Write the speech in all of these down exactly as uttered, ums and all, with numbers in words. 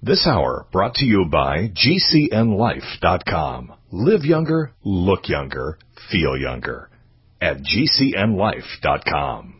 This hour brought to you by G C N life dot com. Live younger, look younger, feel younger at G C N life dot com.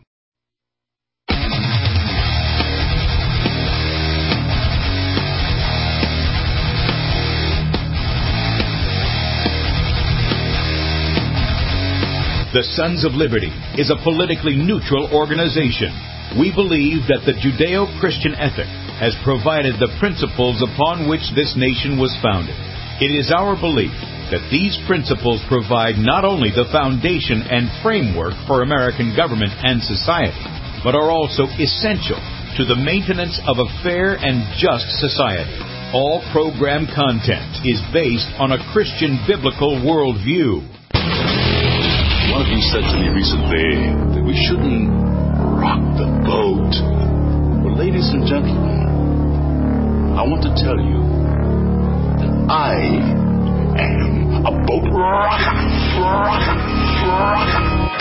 The Sons of Liberty is a politically neutral organization. We believe that the Judeo-Christian ethic has provided the principles upon which this nation was founded. It is our belief that these principles provide not only the foundation and framework for American government and society, but are also essential to the maintenance of a fair and just society. All program content is based on a Christian biblical worldview. One of you said to me recently that we shouldn't rock the boat. Well, ladies and gentlemen, I want to tell you that I am a boat rocker, rocker, rocker.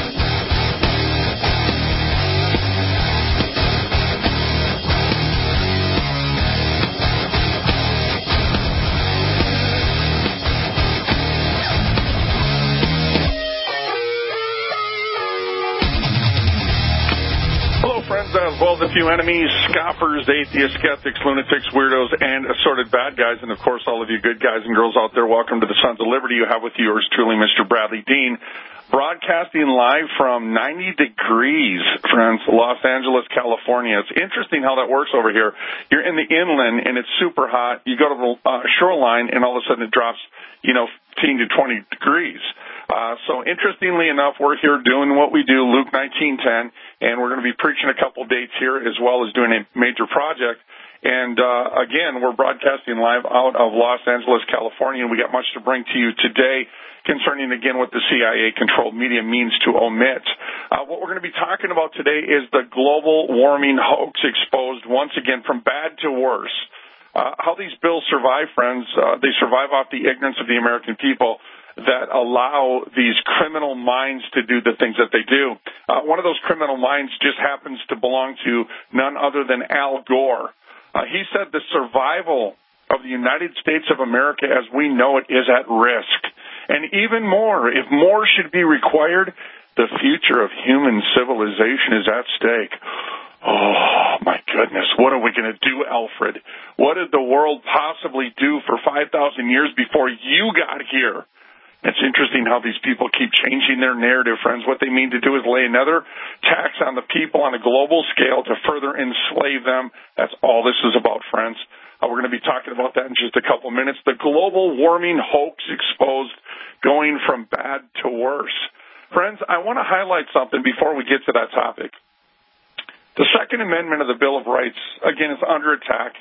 As well as a few enemies, scoffers, atheists, skeptics, lunatics, weirdos, and assorted bad guys. And, of course, all of you good guys and girls out there, welcome to the Sons of Liberty. You have with yours truly, Mister Bradley Dean, broadcasting live from ninety degrees, friends, Los Angeles, California. It's interesting how that works over here. You're in the inland, and it's super hot. You go to the uh, shoreline, and all of a sudden it drops, you know, fifteen to twenty degrees. Uh, so interestingly enough, we're here doing what we do, Luke nineteen ten, and we're going to be preaching a couple dates here as well as doing a major project. And, uh, again, we're broadcasting live out of Los Angeles, California, and we got much to bring to you today concerning, again, what the C I A-controlled media means to omit. Uh, what we're going to be talking about today is the global warming hoax exposed once again from bad to worse. Uh, how these bills survive, friends, uh, they survive off the ignorance of the American people that allow these criminal minds to do the things that they do. Uh, one of those criminal minds just happens to belong to none other than Al Gore. Uh, he said the survival of the United States of America as we know it is at risk. And even more, if more should be required, the future of human civilization is at stake. Oh, my goodness. What are we going to do, Alfred? What did the world possibly do for five thousand years before you got here? It's interesting how these people keep changing their narrative, friends. What they mean to do is lay another tax on the people on a global scale to further enslave them. That's all this is about, friends. Uh, we're going to be talking about that in just a couple minutes. The global warming hoax exposed, going from bad to worse. Friends, I want to highlight something before we get to that topic. The Second Amendment of the Bill of Rights, again, is under attack.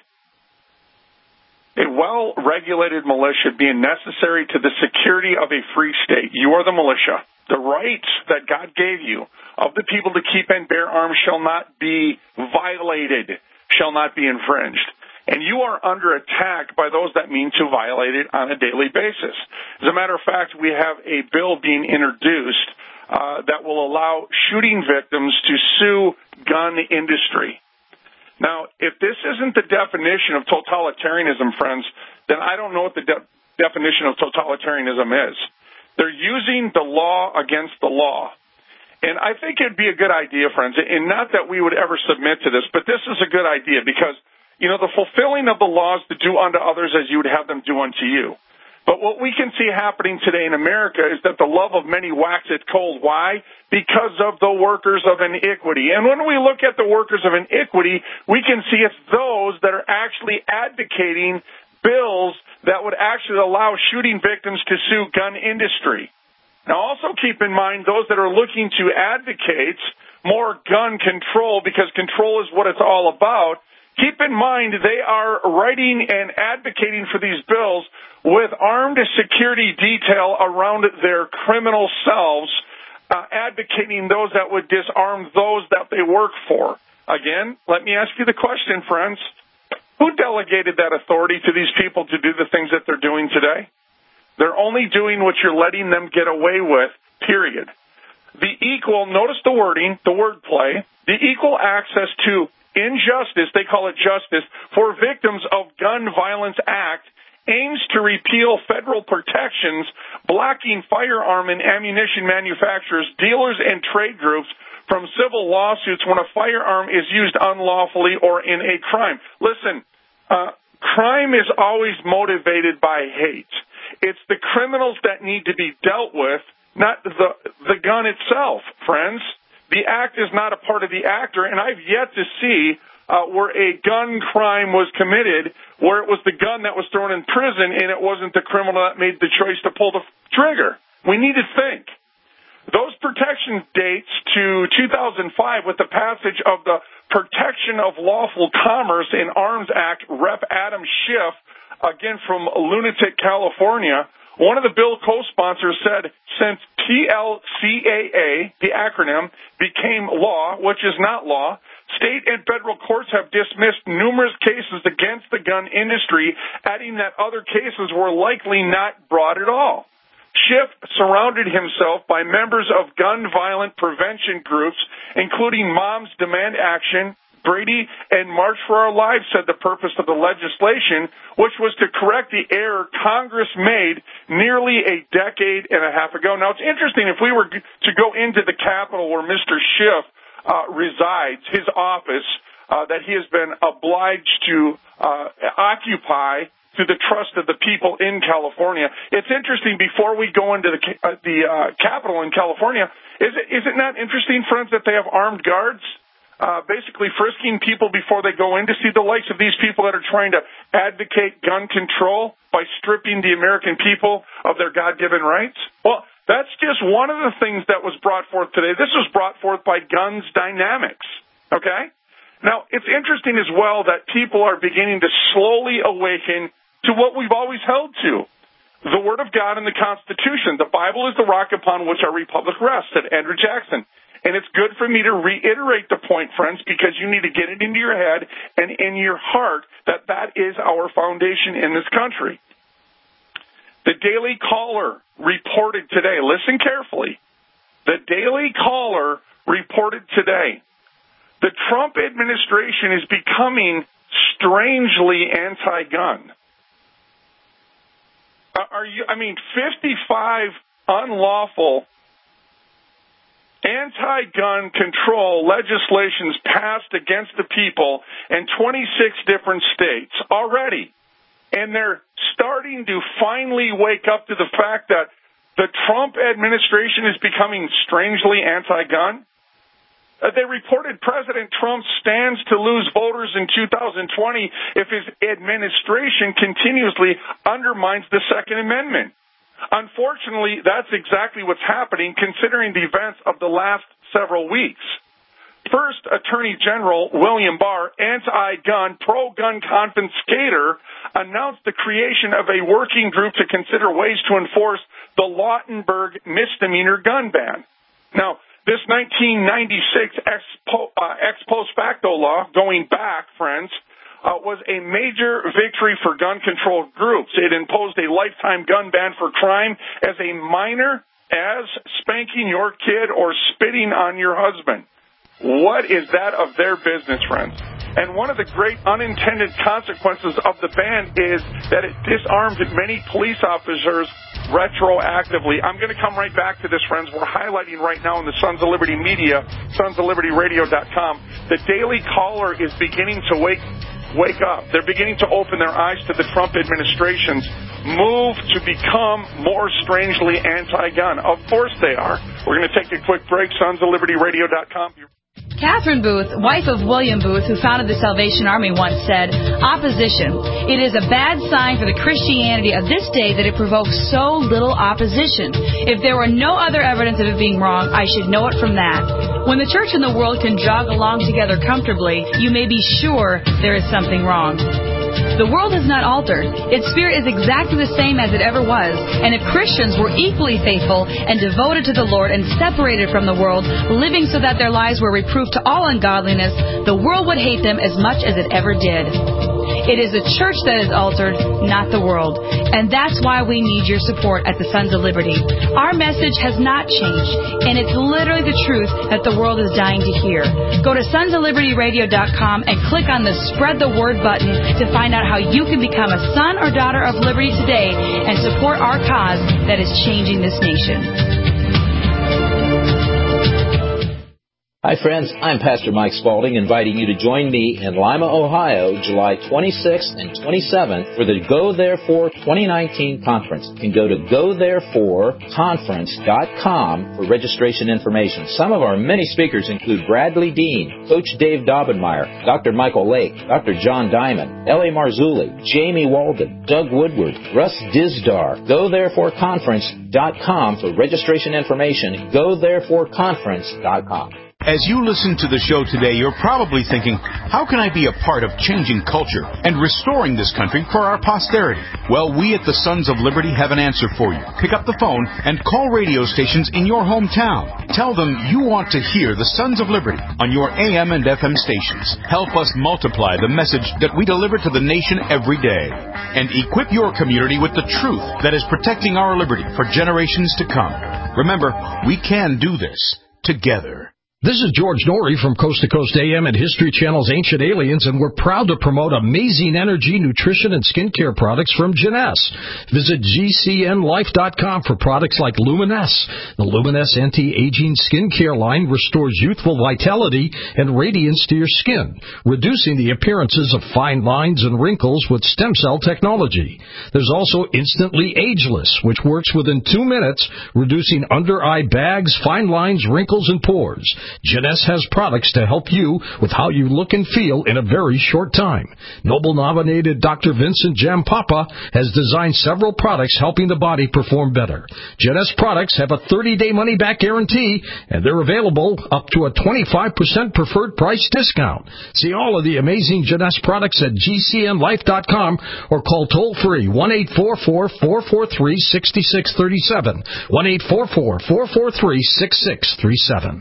A well-regulated militia being necessary to the security of a free state. You are the militia. The rights that God gave you of the people to keep and bear arms shall not be violated, shall not be infringed. And you are under attack by those that mean to violate it on a daily basis. As a matter of fact, we have a bill being introduced uh, that will allow shooting victims to sue gun industry. Now, if this isn't the definition of totalitarianism, friends, then I don't know what the de- definition of totalitarianism is. They're using the law against the law. And I think it'd be a good idea, friends, and not that we would ever submit to this, but this is a good idea because, you know, the fulfilling of the laws to do unto others as you would have them do unto you. But what we can see happening today in America is that the love of many waxeth cold. Why? Because of the workers of iniquity. And when we look at the workers of iniquity, we can see it's those that are actually advocating bills that would actually allow shooting victims to sue gun industry. Now, also keep in mind those that are looking to advocate more gun control, because control is what it's all about. Keep in mind they are writing and advocating for these bills with armed security detail around their criminal selves, uh, advocating those that would disarm those that they work for. Again, let me ask you the question, friends. Who delegated that authority to these people to do the things that they're doing today? They're only doing what you're letting them get away with, period. The equal, notice the wording, the wordplay, the equal access to Injustice, they call it Justice, for Victims of Gun Violence Act aims to repeal federal protections blocking firearm and ammunition manufacturers, dealers, and trade groups from civil lawsuits when a firearm is used unlawfully or in a crime. Listen, uh, crime is always motivated by hate. It's the criminals that need to be dealt with, not the the gun itself, friends. The act is not a part of the actor, and I've yet to see uh, where a gun crime was committed where it was the gun that was thrown in prison and it wasn't the criminal that made the choice to pull the trigger. We need to think. Those protection dates to two thousand five with the passage of the Protection of Lawful Commerce in Arms Act, Representative Adam Schiff, again from Lunatic, California. One of the bill co-sponsors said, since P L C A A, the acronym, became law, which is not law, state and federal courts have dismissed numerous cases against the gun industry, adding that other cases were likely not brought at all. Schiff surrounded himself by members of gun violence prevention groups, including Moms Demand Action, Brady, and March for Our Lives, said the purpose of the legislation, which was to correct the error Congress made nearly a decade and a half ago. Now, it's interesting, if we were to go into the Capitol where Mister Schiff uh, resides, his office, uh, that he has been obliged to uh, occupy to the trust of the people in California. It's interesting, before we go into the, uh, the uh, Capitol in California, is it, is it not interesting, friends, that they have armed guards Uh, basically frisking people before they go in, to see the likes of these people that are trying to advocate gun control by stripping the American people of their God-given rights? Well, that's just one of the things that was brought forth today. This was brought forth by Guns Dynamics, okay? Now, it's interesting as well that people are beginning to slowly awaken to what we've always held to, the Word of God and the Constitution. The Bible is the rock upon which our republic rests, said Andrew Jackson. And it's good for me to reiterate the point, friends, because you need to get it into your head and in your heart that that is our foundation in this country. The Daily Caller reported today, listen carefully, the Daily Caller reported today, the Trump administration is becoming strangely anti-gun. Are you, I mean, fifty-five unlawful anti-gun control legislations passed against the people in twenty-six different states already. And they're starting to finally wake up to the fact that the Trump administration is becoming strangely anti-gun. Uh, they reported President Trump stands to lose voters in two thousand twenty if his administration continuously undermines the Second Amendment. Unfortunately, that's exactly what's happening, considering the events of the last several weeks. First, Attorney General William Barr, anti-gun, pro-gun confiscator, announced the creation of a working group to consider ways to enforce the Lautenberg misdemeanor gun ban. Now, this nineteen ninety-six ex, po, uh, ex post facto law, going back, friends, Uh, was a major victory for gun control groups. It imposed a lifetime gun ban for crime as a minor as spanking your kid or spitting on your husband. What is that of their business, friends? And one of the great unintended consequences of the ban is that it disarmed many police officers retroactively. I'm going to come right back to this, friends. We're highlighting right now in the Sons of Liberty media, sons of liberty radio dot com. The Daily Caller is beginning to wake Wake up. They're beginning to open their eyes to the Trump administration's move to become more strangely anti-gun. Of course they are. We're going to take a quick break. sons of liberty radio dot com. Catherine Booth, wife of William Booth, who founded the Salvation Army, once said, "Opposition. It is a bad sign for the Christianity of this day that it provokes so little opposition. If there were no other evidence of it being wrong, I should know it from that. When the church and the world can jog along together comfortably, you may be sure there is something wrong." The world has not altered. Its spirit is exactly the same as it ever was. And if Christians were equally faithful and devoted to the Lord and separated from the world, living so that their lives were reproof to all ungodliness, the world would hate them as much as it ever did. It is the church that is altered, not the world. And that's why we need your support at the Sons of Liberty. Our message has not changed, and it's literally the truth that the world is dying to hear. Go to sons of liberty radio dot com and click on the Spread the Word button to find out how you can become a son or daughter of liberty today and support our cause that is changing this nation. Hi, friends. I'm Pastor Mike Spaulding, inviting you to join me in Lima, Ohio, July twenty-sixth and twenty-seventh for the Go Therefore twenty nineteen conference. You can go to go therefore conference dot com for registration information. Some of our many speakers include Bradley Dean, Coach Dave Daubenmire, Doctor Michael Lake, Doctor John Diamond, L A Marzulli, Jamie Walden, Doug Woodward, Russ Dizdar. go therefore conference dot com for registration information. go therefore conference dot com. As you listen to the show today, you're probably thinking, how can I be a part of changing culture and restoring this country for our posterity? Well, we at the Sons of Liberty have an answer for you. Pick up the phone and call radio stations in your hometown. Tell them you want to hear the Sons of Liberty on your A M and F M stations. Help us multiply the message that we deliver to the nation every day. And equip your community with the truth that is protecting our liberty for generations to come. Remember, we can do this together. This is George Norrie from Coast to Coast A M and History Channel's Ancient Aliens, and we're proud to promote amazing energy, nutrition, and skincare products from Jeunesse. Visit G C N life dot com for products like Luminesse. The Luminesse anti-aging skincare line restores youthful vitality and radiance to your skin, reducing the appearances of fine lines and wrinkles with stem cell technology. There's also Instantly Ageless, which works within two minutes, reducing under-eye bags, fine lines, wrinkles, and pores. Jeunesse has products to help you with how you look and feel in a very short time. Nobel-nominated Doctor Vincent Jampapa has designed several products helping the body perform better. Jeunesse products have a thirty-day money-back guarantee, and they're available up to a twenty-five percent preferred price discount. See all of the amazing Jeunesse products at G C N life dot com or call toll-free one eight four four, four four three, six six three seven, one eight four four, four four three, six six three seven.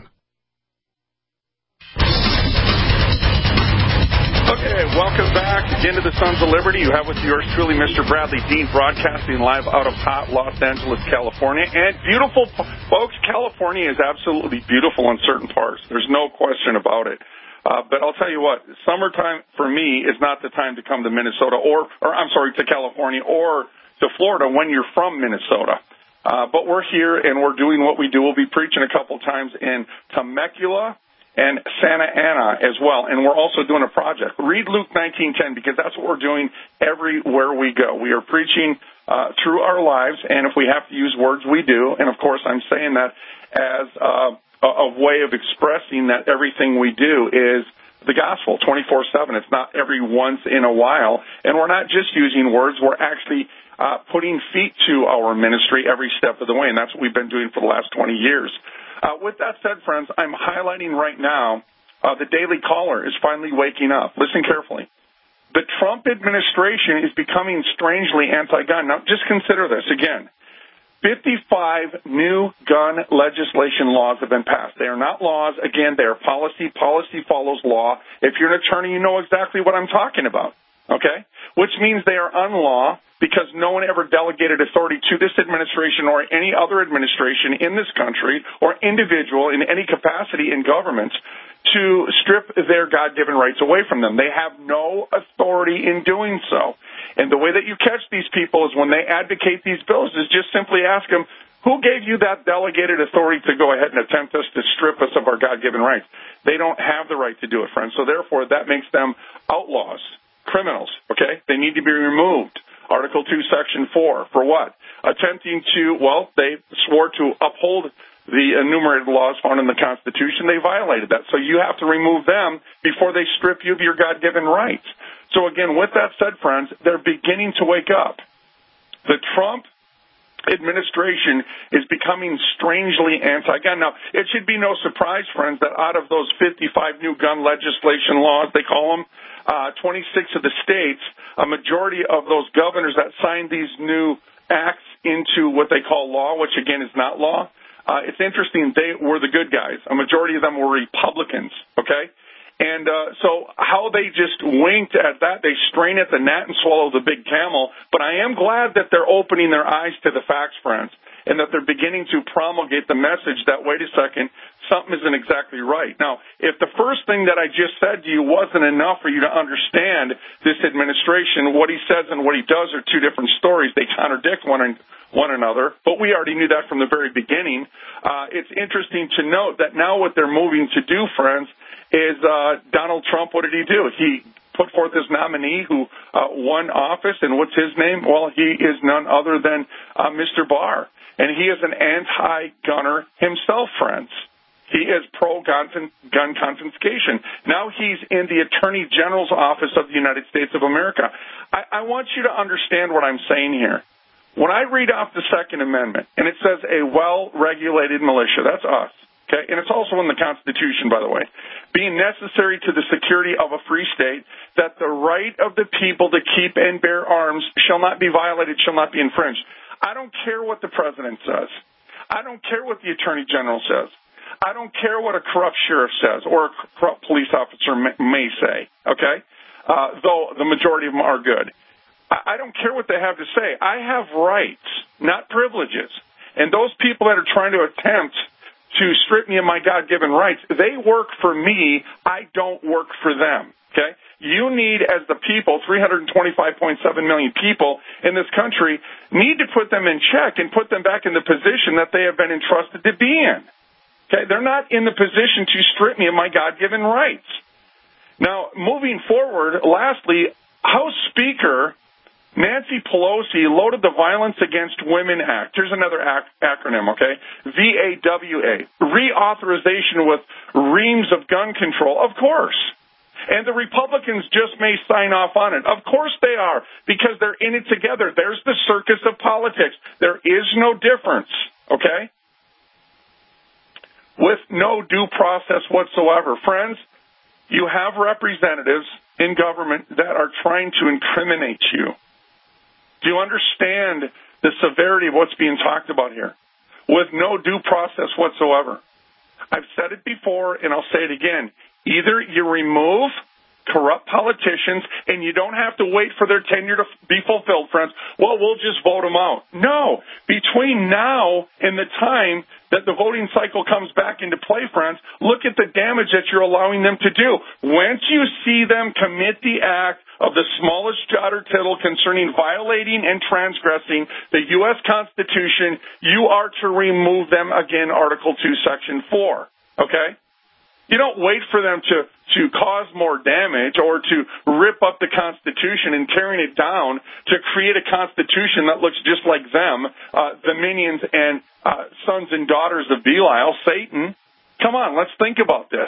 Okay, welcome back again to the Sons of Liberty. You have with yours truly Mister Bradley Dean, broadcasting live out of hot Los Angeles, California. And beautiful, folks, California is absolutely beautiful in certain parts. There's no question about it. Uh, but I'll tell you what, summertime for me is not the time to come to Minnesota or, or I'm sorry, to California or to Florida when you're from Minnesota. Uh, but we're here and we're doing what we do. We'll be preaching a couple times in Temecula and Santa Ana as well. And we're also doing a project. Read Luke nineteen ten, because that's what we're doing everywhere we go. We are preaching uh, through our lives, and if we have to use words, we do. And, of course, I'm saying that as uh, a, a way of expressing that everything we do is the gospel twenty-four seven. It's not every once in a while. And we're not just using words. We're actually uh, putting feet to our ministry every step of the way, and that's what we've been doing for the last twenty years. Uh, with that said, friends, I'm highlighting right now uh, the Daily Caller is finally waking up. Listen carefully. The Trump administration is becoming strangely anti-gun. Now, just consider this again. fifty-five new gun legislation laws have been passed. They are not laws. Again, they are policy. Policy follows law. If you're an attorney, you know exactly what I'm talking about, okay? Which means they are unlaw, because no one ever delegated authority to this administration or any other administration in this country or individual in any capacity in government to strip their God-given rights away from them. They have no authority in doing so. And the way that you catch these people is when they advocate these bills is just simply ask them, who gave you that delegated authority to go ahead and attempt us to strip us of our God-given rights? They don't have the right to do it, friends. So therefore, that makes them outlaws, criminals, okay? They need to be removed. Article two, Section four, for what? Attempting to, well, they swore to uphold the enumerated laws found in the Constitution. They violated that. So you have to remove them before they strip you of your God-given rights. So again, with that said, friends, they're beginning to wake up. The Trump administration is becoming strangely anti-gun. Now, it should be no surprise, friends, that out of those fifty-five new gun legislation laws, they call them, uh, twenty-six of the states, a majority of those governors that signed these new acts into what they call law, which again is not law, uh, it's interesting, they were the good guys. A majority of them were Republicans, okay? And uh, so how they just winked at that, they strain at the gnat and swallow the big camel. But I am glad that they're opening their eyes to the facts, friends, and that they're beginning to promulgate the message that, wait a second, something isn't exactly right. Now, if the first thing that I just said to you wasn't enough for you to understand this administration, what he says and what he does are two different stories. They contradict one one another, but we already knew that from the very beginning. Uh, it's interesting to note that now what they're moving to do, friends, is uh, Donald Trump, what did he do? He put forth his nominee who uh, won office, and what's his name? Well, he is none other than uh, Mister Barr, and he is an anti-gunner himself, friends. He is pro-gun gun confiscation. Now he's in the Attorney General's office of the United States of America. I, I want you to understand what I'm saying here. When I read off the Second Amendment, and it says a well-regulated militia, that's us, okay? And it's also in the Constitution, by the way, being necessary to the security of a free state, that the right of the people to keep and bear arms shall not be violated, shall not be infringed. I don't care what the president says. I don't care what the Attorney General says. I don't care what a corrupt sheriff says or a corrupt police officer may say, okay, uh, though the majority of them are good. I don't care what they have to say. I have rights, not privileges. And those people that are trying to attempt to strip me of my God-given rights, they work for me. I don't work for them, okay? You need, as the people, three hundred twenty-five point seven million people in this country, need to put them in check and put them back in the position that they have been entrusted to be in. Okay, they're not in the position to strip me of my God-given rights. Now, moving forward, lastly, House Speaker Nancy Pelosi loaded the Violence Against Women Act. Here's another ac- acronym, okay? V A W A. Reauthorization with reams of gun control. Of course. And the Republicans just may sign off on it. Of course they are, because they're in it together. There's the circus of politics. There is no difference, okay? With no due process whatsoever. Friends, you have representatives in government that are trying to incriminate you. Do you understand the severity of what's being talked about here? With no due process whatsoever. I've said it before, and I'll say it again. Either you remove corrupt politicians, and you don't have to wait for their tenure to be fulfilled, friends. Well, we'll just vote them out. No. Between now and the time that the voting cycle comes back into play, friends, look at the damage that you're allowing them to do. Once you see them commit the act of the smallest jot or tittle concerning violating and transgressing the U S Constitution, you are to remove them again, Article two, Section four. Okay? You don't wait for them to, to cause more damage or to rip up the Constitution and tearing it down to create a Constitution that looks just like them, uh, the minions and uh, sons and daughters of Belial, Satan. Come on, let's think about this.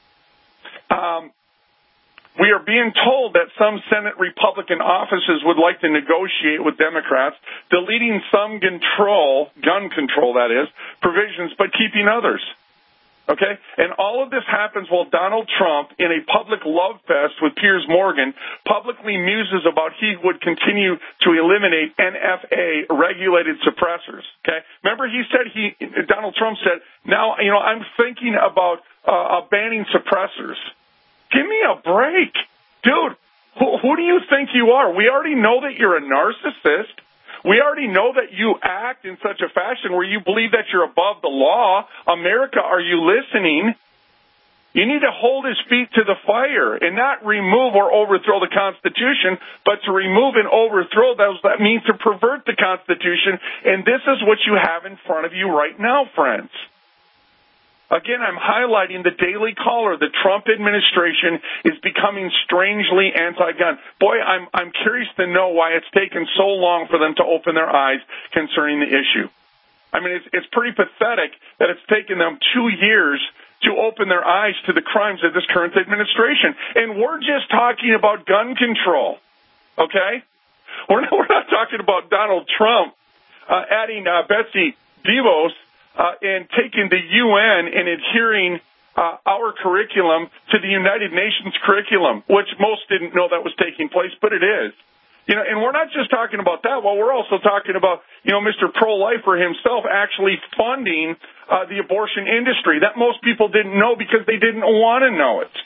Um, we are being told that some Senate Republican offices would like to negotiate with Democrats, deleting some control, gun control that is, provisions, but keeping others. Okay? And all of this happens while Donald Trump, in a public love fest with Piers Morgan, publicly muses about he would continue to eliminate N F A-regulated suppressors. Okay? Remember he said, he, Donald Trump said, now, you know, I'm thinking about uh, banning suppressors. Give me a break. Dude, who, who do you think you are? We already know that you're a narcissist. We already know that you act in such a fashion where you believe that you're above the law. America, are you listening? You need to hold his feet to the fire and not remove or overthrow the Constitution, but to remove and overthrow those that mean to pervert the Constitution. And this is what you have in front of you right now, friends. Again, I'm highlighting the Daily Caller. The Trump administration is becoming strangely anti-gun. Boy, I'm I'm curious to know why it's taken so long for them to open their eyes concerning the issue. I mean, it's, it's pretty pathetic that it's taken them two years to open their eyes to the crimes of this current administration. And we're just talking about gun control, okay? We're not, we're not talking about Donald Trump uh, adding uh, Betsy DeVos Uh, and taking the U N and adhering uh, our curriculum to the United Nations curriculum, which most didn't know that was taking place, but it is. You know, and we're not just talking about that. Well, we're also talking about, you know, Mister Pro-Lifer himself actually funding uh, the abortion industry that most people didn't know because they didn't want to know it.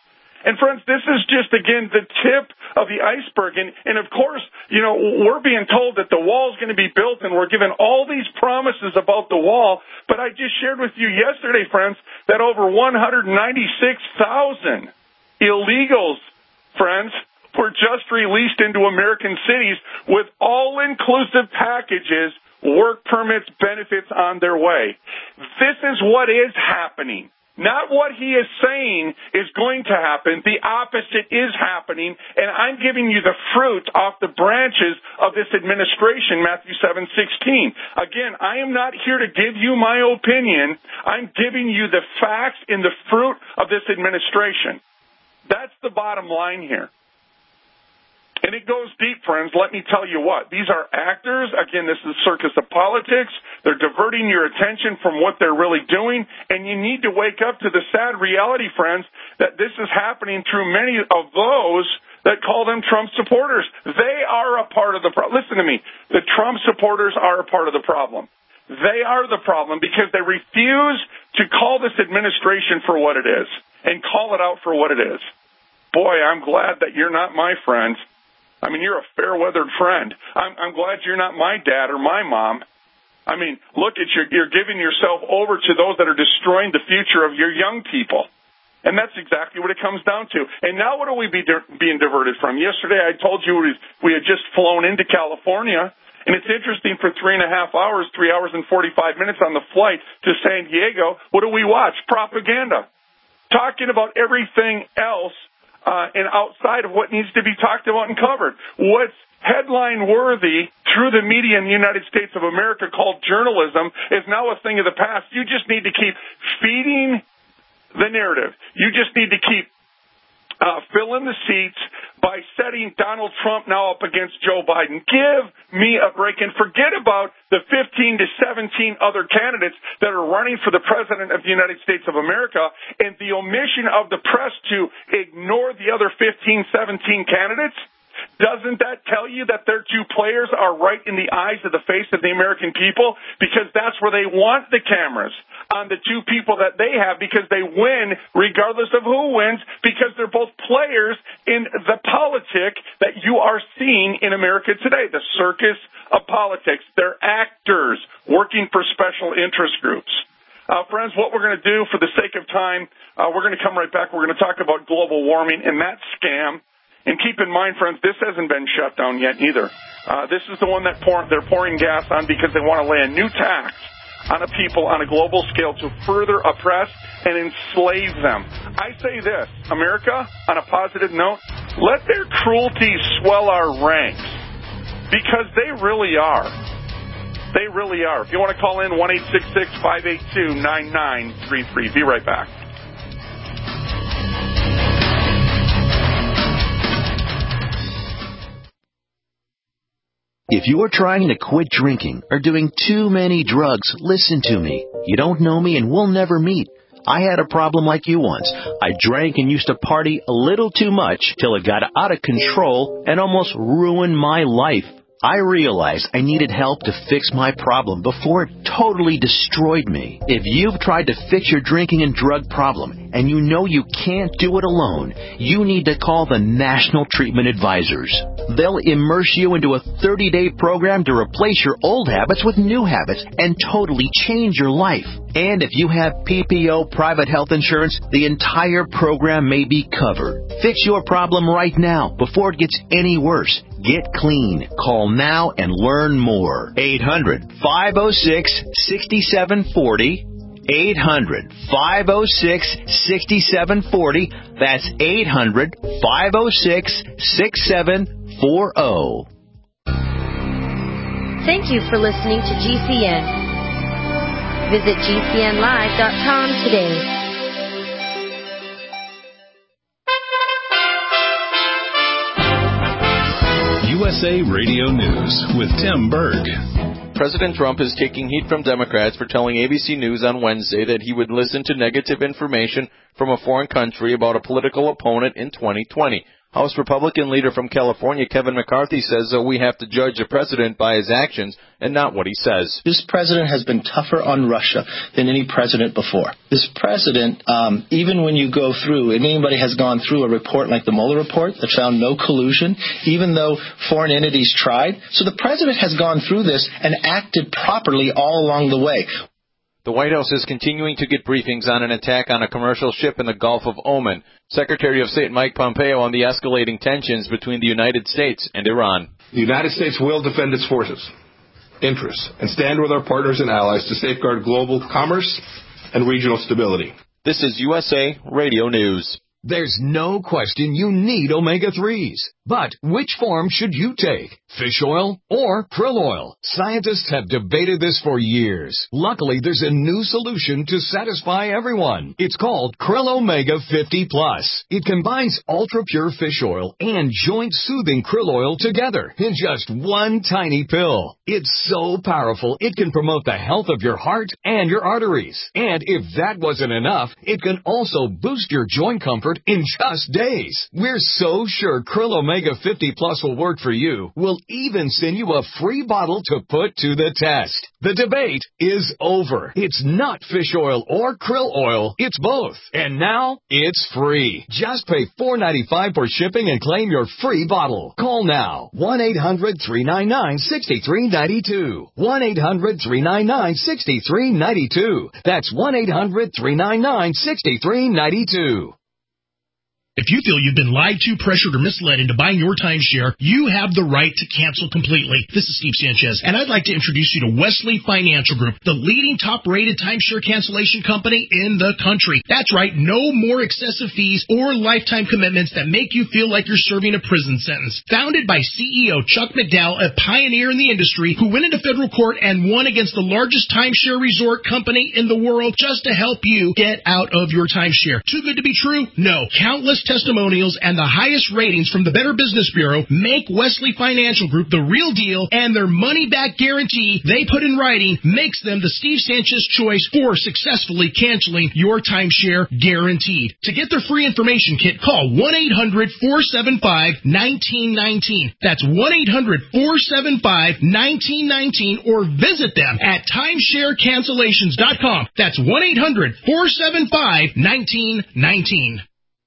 And, friends, this is just, again, the tip of the iceberg. And, and of course, you know, we're being told that the wall is going to be built, and we're given all these promises about the wall. But I just shared with you yesterday, friends, that over one hundred ninety-six thousand illegals, friends, were just released into American cities with all-inclusive packages, work permits, benefits on their way. This is what is happening. Not what he is saying is going to happen. The opposite is happening, and I'm giving you the fruit off the branches of this administration, Matthew seven sixteen. Again, I am not here to give you my opinion. I'm giving you the facts and the fruit of this administration. That's the bottom line here. And it goes deep, friends. Let me tell you what. These are actors. Again, this is a circus of politics. They're diverting your attention from what they're really doing. And you need to wake up to the sad reality, friends, that this is happening through many of those that call them Trump supporters. They are a part of the problem. Listen to me. The Trump supporters are a part of the problem. They are the problem because they refuse to call this administration for what it is and call it out for what it is. Boy, I'm glad that you're not my friend. I mean, you're a fair-weathered friend. I'm, I'm glad you're not my dad or my mom. I mean, look at you. You're giving yourself over to those that are destroying the future of your young people. And that's exactly what it comes down to. And now what are we be di- being diverted from? Yesterday I told you we, we had just flown into California. And it's interesting, for three and a half hours, three hours and forty-five minutes on the flight to San Diego, what do we watch? Propaganda. Talking about everything else Uh, and outside of what needs to be talked about and covered. What's headline-worthy through the media in the United States of America called journalism is now a thing of the past. You just need to keep feeding the narrative. You just need to keep uh, filling the seats by setting Donald Trump now up against Joe Biden. Give me a break and forget about the fifteen to seventeen other candidates that are running for the President of the United States of America, and the omission of the press to ignore the other fifteen, seventeen candidates. Doesn't that tell you that their two players are right in the eyes of the face of the American people? Because that's where they want the cameras, on the two people that they have, because they win regardless of who wins, because they're both players in the politic that you are seeing in America today, the circus of politics. They're actors working for special interest groups. Uh, friends, what we're going to do for the sake of time, uh, we're going to come right back. We're going to talk about global warming and that scam. And keep in mind, friends, this hasn't been shut down yet either. Uh, this is the one that pour, they're pouring gas on because they want to lay a new tax on a people on a global scale to further oppress and enslave them. I say this, America, on a positive note, let their cruelty swell our ranks, because they really are. They really are. If you want to call in, one eight six six, five eight two, nine nine three three. Be right back. If you're trying to quit drinking or doing too many drugs, listen to me. You don't know me and we'll never meet. I had a problem like you once. I drank and used to party a little too much till it got out of control and almost ruined my life. I realized I needed help to fix my problem before it totally destroyed me. If you've tried to fix your drinking and drug problem and you know you can't do it alone, you need to call the National Treatment Advisors. They'll immerse you into a thirty-day program to replace your old habits with new habits and totally change your life. And if you have P P O private health insurance, the entire program may be covered. Fix your problem right now before it gets any worse. Get clean. Call now and learn more. eight hundred, five oh six, six seven four oh. eight hundred, five oh six, six seven four oh. That's eight hundred, five oh six, six seven four oh. Thank you for listening to G C N. Visit G C N live dot com today. U S A Radio News with Tim Berg. President Trump is taking heat from Democrats for telling A B C News on Wednesday that he would listen to negative information from a foreign country about a political opponent in twenty twenty. House Republican leader from California, Kevin McCarthy, says that we have to judge the president by his actions and not what he says. This president has been tougher on Russia than any president before. This president, um, even when you go through, and anybody has gone through a report like the Mueller report that found no collusion, even though foreign entities tried. So the president has gone through this and acted properly all along the way. The White House is continuing to get briefings on an attack on a commercial ship in the Gulf of Oman. Secretary of State Mike Pompeo on the escalating tensions between the United States and Iran. The United States will defend its forces, interests, and stand with our partners and allies to safeguard global commerce and regional stability. This is U S A Radio News. There's no question you need omega threes. But which form should you take? Fish oil or krill oil? Scientists have debated this for years. Luckily, there's a new solution to satisfy everyone. It's called Krill Omega fifty plus. It combines ultra-pure fish oil and joint-soothing krill oil together in just one tiny pill. It's so powerful, it can promote the health of your heart and your arteries. And if that wasn't enough, it can also boost your joint comfort in just days. We're so sure Krill Omega fifty plus will work for you. We'll even send you a free bottle to put to the test. The debate is over. It's not fish oil or krill oil. It's both. And now it's free. Just pay four dollars and ninety-five cents for shipping and claim your free bottle. Call now. one eight hundred three nine nine six three nine two. one eight hundred three nine nine six three nine two. That's one eight hundred three nine nine six three nine two. If you feel you've been lied to, pressured, or misled into buying your timeshare, you have the right to cancel completely. This is Steve Sanchez, and I'd like to introduce you to Wesley Financial Group, the leading top-rated timeshare cancellation company in the country. That's right, no more excessive fees or lifetime commitments that make you feel like you're serving a prison sentence. Founded by C E O Chuck McDowell, a pioneer in the industry who went into federal court and won against the largest timeshare resort company in the world just to help you get out of your timeshare. Too good to be true? No. Countless testimonials and the highest ratings from the Better Business Bureau make Wesley Financial Group the real deal, and their money-back guarantee they put in writing makes them the Steve Sanchez choice for successfully canceling your timeshare guaranteed. To get their free information kit, call one eight hundred four seven five one nine one nine. That's one eight hundred four seven five one nine one nine, or visit them at timeshare cancellations dot com. That's one eight hundred four seven five one nine one nine.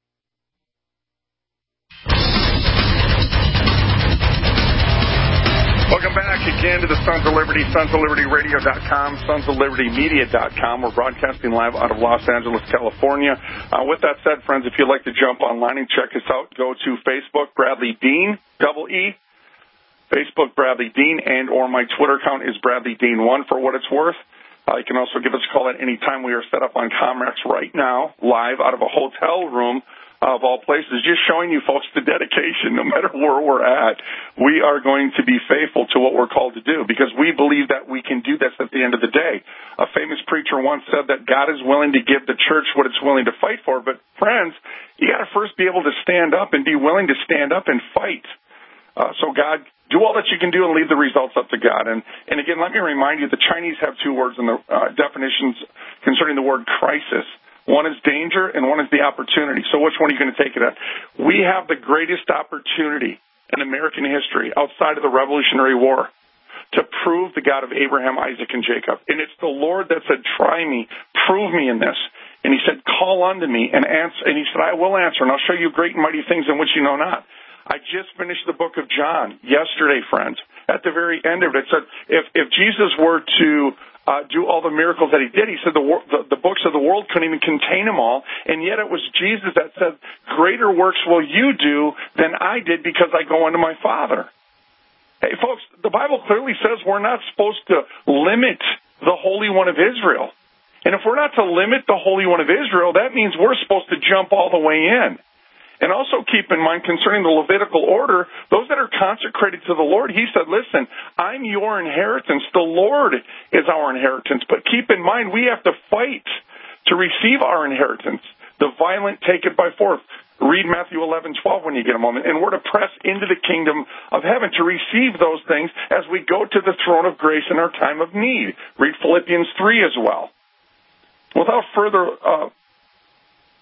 Welcome back again to the Sons of Liberty, Sons of Liberty Radio dot com, Sons of Liberty Media dot com. We're broadcasting live out of Los Angeles, California. Uh, with that said, friends, if you'd like to jump online and check us out, go to Facebook, Bradley Dean, double E, Facebook, Bradley Dean, and or my Twitter account is Bradley Dean one for what it's worth. Uh, you can also give us a call at any time. We are set up on Comrex right now, live out of a hotel room of all places, just showing you folks the dedication, no matter where we're at. We are going to be faithful to what we're called to do because we believe that we can do this at the end of the day. A famous preacher once said that God is willing to give the church what it's willing to fight for, but friends, you got to first be able to stand up and be willing to stand up and fight. Uh, so God, do all that you can do and leave the results up to God. And, and again, let me remind you, the Chinese have two words in the uh, definitions concerning the word crisis. One is danger, and one is the opportunity. So which one are you going to take it at? We have the greatest opportunity in American history outside of the Revolutionary War to prove the God of Abraham, Isaac, and Jacob. And it's the Lord that said, try me, prove me in this. And he said, call unto me and answer. And he said, I will answer, and I'll show you great and mighty things in which you know not. I just finished the book of John yesterday, friends. At the very end of it, it said, if, if Jesus were to Uh, do all the miracles that he did. He said the, the, the books of the world couldn't even contain them all, and yet it was Jesus that said, greater works will you do than I did because I go unto my Father. Hey, folks, the Bible clearly says we're not supposed to limit the Holy One of Israel. And if we're not to limit the Holy One of Israel, that means we're supposed to jump all the way in. And also keep in mind concerning the Levitical order, those that are consecrated to the Lord, he said, listen, I'm your inheritance. The Lord is our inheritance. But keep in mind, we have to fight to receive our inheritance. The violent take it by force. Read Matthew eleven twelve when you get a moment. And we're to press into the kingdom of heaven to receive those things as we go to the throne of grace in our time of need. Read Philippians three as well. Without further uh,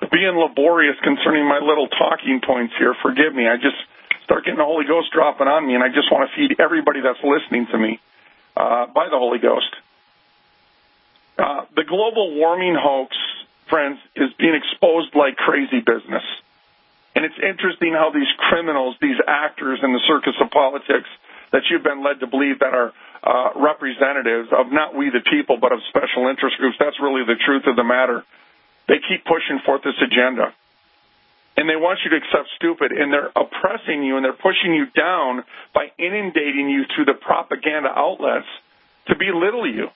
being laborious concerning my little talking points here. Forgive me. I just start getting the Holy Ghost dropping on me, and I just want to feed everybody that's listening to me uh, by the Holy Ghost. Uh, the global warming hoax, friends, is being exposed like crazy business. And it's interesting how these criminals, these actors in the circus of politics that you've been led to believe that are uh, representatives of not we the people, but of special interest groups, that's really the truth of the matter. They keep pushing forth this agenda. And they want you to accept stupid, and they're oppressing you, and they're pushing you down by inundating you through the propaganda outlets to belittle you.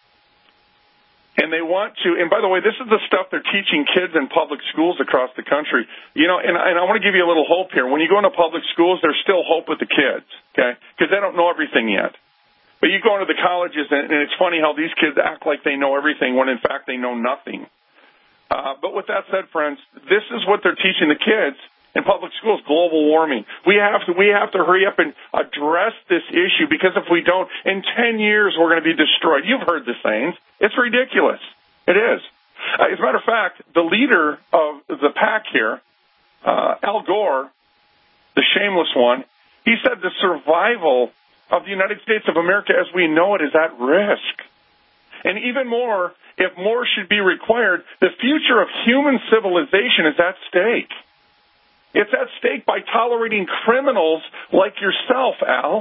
And they want to, and by the way, this is the stuff they're teaching kids in public schools across the country. You know, and, and I want to give you a little hope here. When you go into public schools, there's still hope with the kids, okay? Because they don't know everything yet. But you go into the colleges, and, and it's funny how these kids act like they know everything when, in fact, they know nothing. Uh, but with that said, friends, this is what they're teaching the kids in public schools, global warming. We have to we have to hurry up and address this issue, because if we don't, in ten years we're going to be destroyed. You've heard the sayings. It's ridiculous. It is. Uh, as a matter of fact, the leader of the pack here, uh, Al Gore, the shameless one, he said the survival of the United States of America as we know it is at risk. And even more, if more should be required, the future of human civilization is at stake. It's at stake by tolerating criminals like yourself, Al.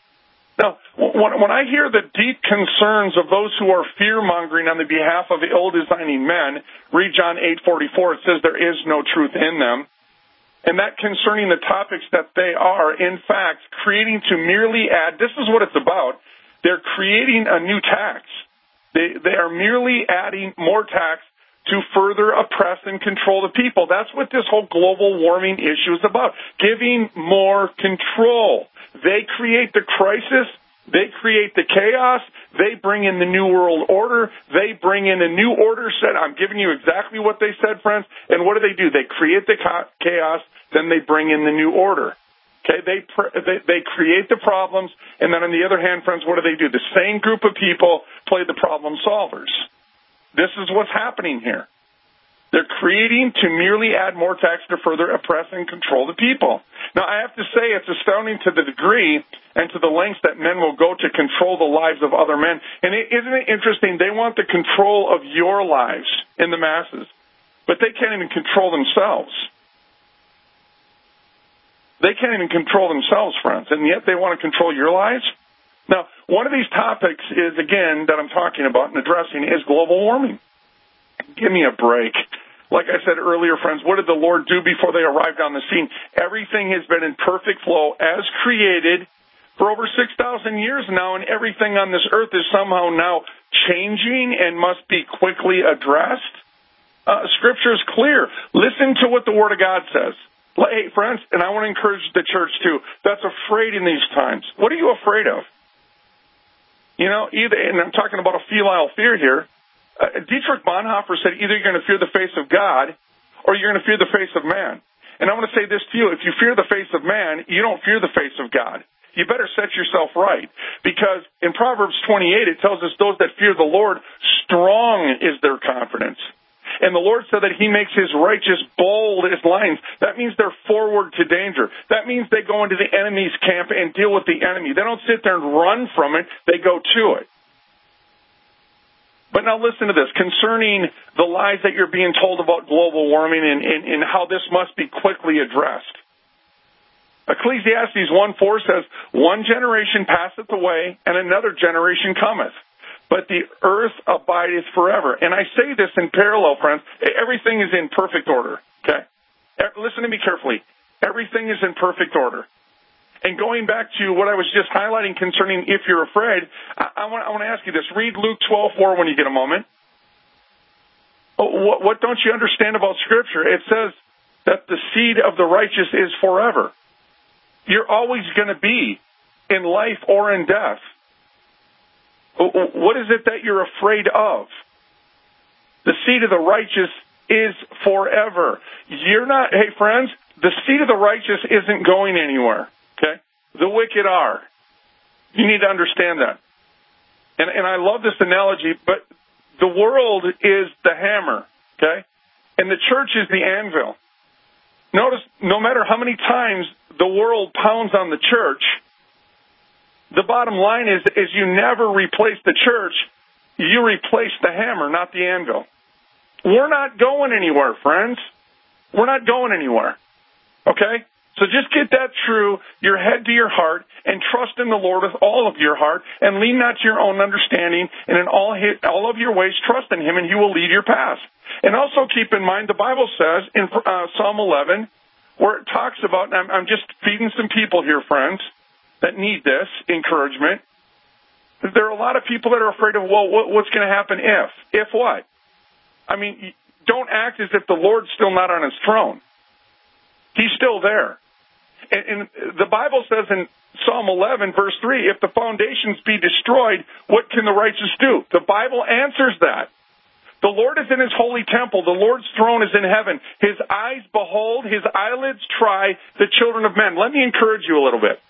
Now, when, when I hear the deep concerns of those who are fear-mongering on the behalf of ill-designing men, read John eight forty-four, it says there is no truth in them. And that concerning the topics that they are, in fact, creating to merely add, this is what it's about, they're creating a new tax. They, they are merely adding more tax to further oppress and control the people. That's what this whole global warming issue is about, giving more control. They create the crisis. They create the chaos. They bring in the New World Order. They bring in a new order set. I'm giving you exactly what they said, friends. And what do they do? They create the chaos, then they bring in the new order. Okay, they, they they create the problems, and then on the other hand, friends, what do they do? The same group of people play the problem solvers. This is what's happening here. They're creating to merely add more tax to further oppress and control the people. Now, I have to say it's astounding to the degree and to the lengths that men will go to control the lives of other men. And isn't it interesting? They want the control of your lives in the masses, but they can't even control themselves. They can't even control themselves, friends, and yet they want to control your lives? Now, one of these topics is, again, that I'm talking about and addressing is global warming. Give me a break. Like I said earlier, friends, what did the Lord do before they arrived on the scene? Everything has been in perfect flow as created for over six thousand years now, and everything on this earth is somehow now changing and must be quickly addressed. Uh, Scripture is clear. Listen to what the Word of God says. Hey, friends, and I want to encourage the church, too, that's afraid in these times. What are you afraid of? You know, either, and I'm talking about a filial fear here. Uh, Dietrich Bonhoeffer said either you're going to fear the face of God or you're going to fear the face of man. And I want to say this to you. If you fear the face of man, you don't fear the face of God. You better set yourself right. Because in Proverbs twenty-eight, it tells us those that fear the Lord, strong is their confidence. And the Lord said that He makes His righteous bold as lions. That means they're forward to danger. That means they go into the enemy's camp and deal with the enemy. They don't sit there and run from it. They go to it. But now listen to this. Concerning the lies that you're being told about global warming and, and, and how this must be quickly addressed. Ecclesiastes one four says, one generation passeth away, and another generation cometh. But the earth abideth forever. And I say this in parallel, friends. Everything is in perfect order. Okay? Listen to me carefully. Everything is in perfect order. And going back to what I was just highlighting concerning if you're afraid, I, I, want, I want to ask you this. Read Luke twelve four when you get a moment. What, what don't you understand about Scripture? It says that the seed of the righteous is forever. You're always going to be in life or in death. What is it that you're afraid of? The seed of the righteous is forever. You're not, hey friends, the seed of the righteous isn't going anywhere. Okay? The wicked are. You need to understand that. And, and I love this analogy, but the world is the hammer. Okay? And the church is the anvil. Notice, no matter how many times the world pounds on the church, the bottom line is, is you never replace the church, you replace the hammer, not the anvil. We're not going anywhere, friends. We're not going anywhere. Okay? So just get that through your head to your heart and trust in the Lord with all of your heart and lean not to your own understanding, and in all his, all of your ways trust in Him, and He will lead your path. And also keep in mind, the Bible says in uh, Psalm eleven, where it talks about, and I'm, I'm just feeding some people here, friends, that need this encouragement. There are a lot of people that are afraid of, well, what, what's going to happen if? If what? I mean, don't act as if the Lord's still not on His throne. He's still there. And, and the Bible says in Psalm eleven, verse three, if the foundations be destroyed, what can the righteous do? The Bible answers that. The Lord is in His holy temple. The Lord's throne is in heaven. His eyes behold, His eyelids try the children of men. Let me encourage you a little bit.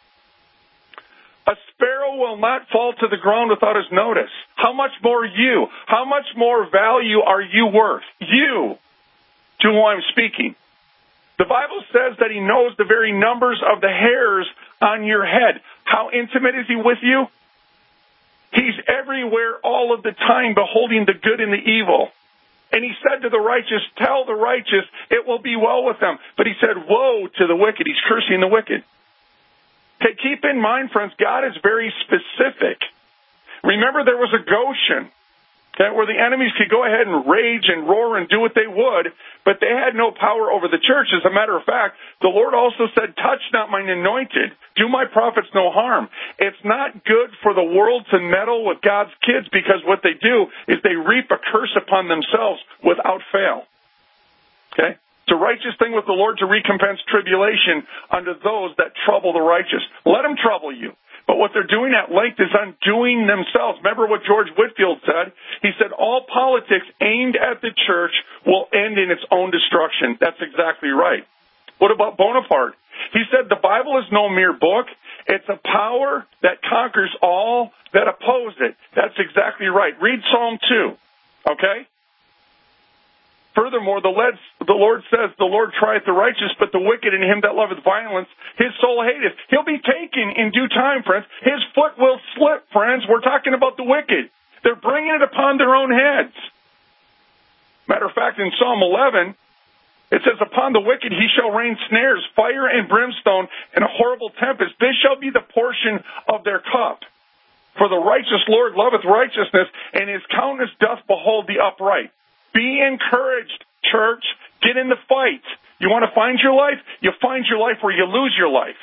A sparrow will not fall to the ground without His notice. How much more you? How much more value are you worth? You, to whom I'm speaking. The Bible says that He knows the very numbers of the hairs on your head. How intimate is He with you? He's everywhere all of the time, beholding the good and the evil. And He said to the righteous, tell the righteous, it will be well with them. But He said, woe to the wicked. He's cursing the wicked. Okay, keep in mind, friends, God is very specific. Remember, there was a Goshen, okay, where the enemies could go ahead and rage and roar and do what they would, but they had no power over the church. As a matter of fact, the Lord also said, touch not mine anointed, do my prophets no harm. It's not good for the world to meddle with God's kids, because what they do is they reap a curse upon themselves without fail. Okay? It's a righteous thing with the Lord to recompense tribulation unto those that trouble the righteous. Let them trouble you. But what they're doing at length is undoing themselves. Remember what George Whitefield said? He said, all politics aimed at the church will end in its own destruction. That's exactly right. What about Bonaparte? He said, the Bible is no mere book. It's a power that conquers all that oppose it. That's exactly right. Read Psalm two. Okay? Furthermore, the Lord says, the Lord trieth the righteous, but the wicked and him that loveth violence, his soul hateth. He'll be taken in due time, friends. His foot will slip, friends. We're talking about the wicked. They're bringing it upon their own heads. Matter of fact, in Psalm eleven, it says, upon the wicked he shall rain snares, fire and brimstone, and a horrible tempest. This shall be the portion of their cup. For the righteous Lord loveth righteousness, and His countenance doth behold the upright. Be encouraged, church. Get in the fight. You want to find your life? You find your life where you lose your life.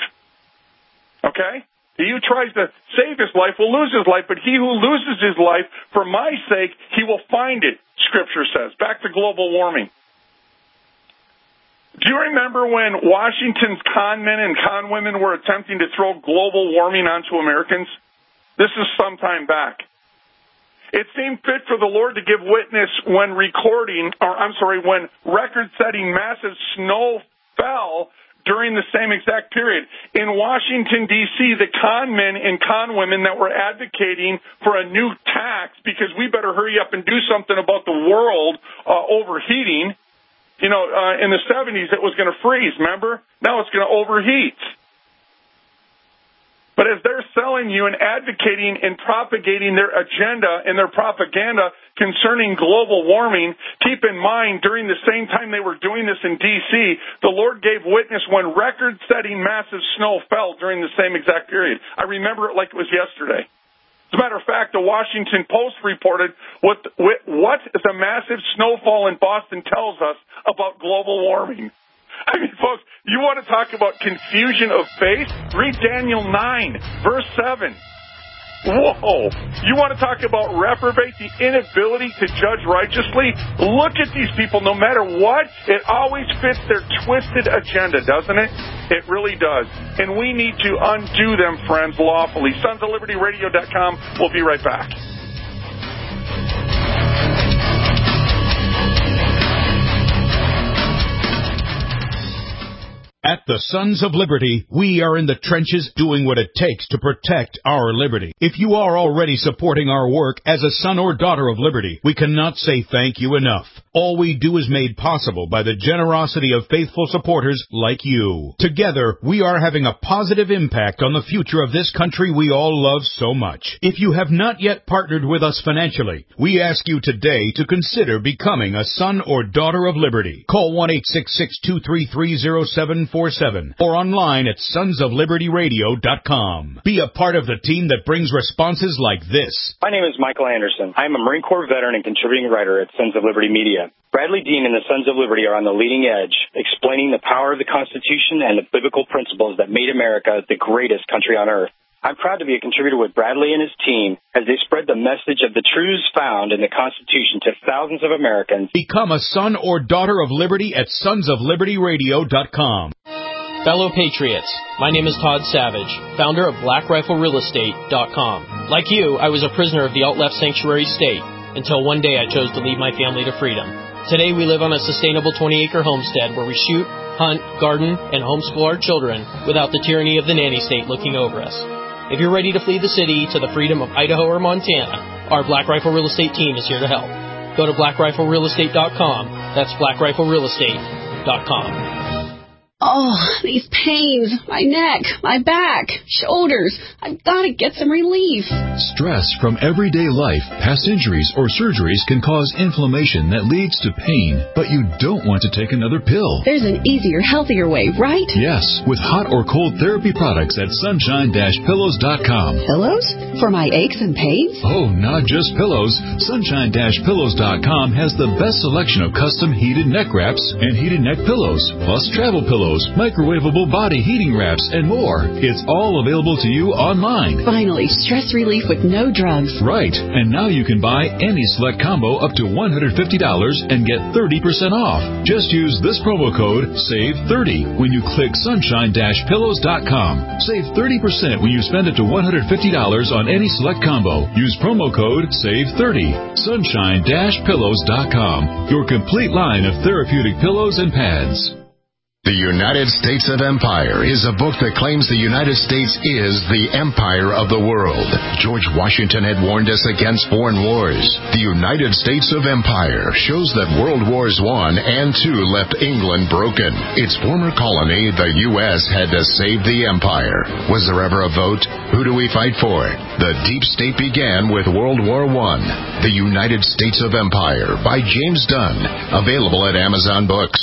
Okay? He who tries to save his life will lose his life, but he who loses his life for my sake, he will find it, Scripture says. Back to global warming. Do you remember when Washington's con men and con women were attempting to throw global warming onto Americans? This is some time back. It seemed fit for the Lord to give witness when recording, or I'm sorry, when record-setting massive snow fell during the same exact period. In Washington, D C, the con men and con women that were advocating for a new tax because we better hurry up and do something about the world uh, overheating. You know, uh, in the seventies, it was going to freeze, remember? Now it's going to overheat. But as they're selling you and advocating and propagating their agenda and their propaganda concerning global warming, keep in mind, during the same time they were doing this in D C, the Lord gave witness when record-setting massive snow fell during the same exact period. I remember it like it was yesterday. As a matter of fact, the Washington Post reported what, what the massive snowfall in Boston tells us about global warming. I mean, folks, you want to talk about confusion of faith? Read Daniel nine, verse seven. Whoa! You want to talk about reprobate, the inability to judge righteously? Look at these people. No matter what, it always fits their twisted agenda, doesn't it? It really does. And we need to undo them, friends, lawfully. sons of liberty radio dot com. We'll be right back. At the Sons of Liberty, we are in the trenches doing what it takes to protect our liberty. If you are already supporting our work as a son or daughter of liberty, we cannot say thank you enough. All we do is made possible by the generosity of faithful supporters like you. Together, we are having a positive impact on the future of this country we all love so much. If you have not yet partnered with us financially, we ask you today to consider becoming a son or daughter of liberty. Call one eight six six, two three three, zero seven four seven or online at sons of liberty radio dot com. Be a part of the team that brings responses like this. My name is Michael Anderson. I am a Marine Corps veteran and contributing writer at Sons of Liberty Media. Bradley Dean and the Sons of Liberty are on the leading edge, explaining the power of the Constitution and the biblical principles that made America the greatest country on earth. I'm proud to be a contributor with Bradley and his team as they spread the message of the truths found in the Constitution to thousands of Americans. Become a son or daughter of liberty at sons of liberty radio dot com. Fellow Patriots, my name is Todd Savage, founder of black rifle real estate dot com. Like you, I was a prisoner of the alt-left sanctuary state until one day I chose to lead my family to freedom. Today we live on a sustainable twenty-acre homestead where we shoot, hunt, garden, and homeschool our children without the tyranny of the nanny state looking over us. If you're ready to flee the city to the freedom of Idaho or Montana, our Black Rifle Real Estate team is here to help. Go to black rifle real estate dot com. That's black rifle real estate dot com. Oh, these pains, my neck, my back, shoulders. I've got to get some relief. Stress from everyday life, past injuries, or surgeries can cause inflammation that leads to pain, but you don't want to take another pill. There's an easier, healthier way, right? Yes, with hot or cold therapy products at sunshine dash pillows dot com. Pillows? For my aches and pains? Oh, not just pillows. sunshine dash pillows dot com has the best selection of custom heated neck wraps and heated neck pillows, plus travel pillows, microwavable body heating wraps, and more. It's all available to you online. Finally, stress relief with no drugs. Right, and now you can buy any select combo up to one hundred fifty dollars and get thirty percent off. Just use this promo code save thirty when you click sunshine dash pillows dot com. Save thirty percent when you spend up to one hundred fifty dollars on any select combo. Use promo code save thirty. sunshine dash pillows dot com. Your complete line of therapeutic pillows and pads. The United States of Empire is a book that claims the United States is the empire of the world. George Washington had warned us against foreign wars. The United States of Empire shows that World Wars One and Two left England broken. Its former colony, the U S, had to save the empire. Was there ever a vote? Who do we fight for? The deep state began with World War One. The United States of Empire by James Dunn. Available at Amazon Books.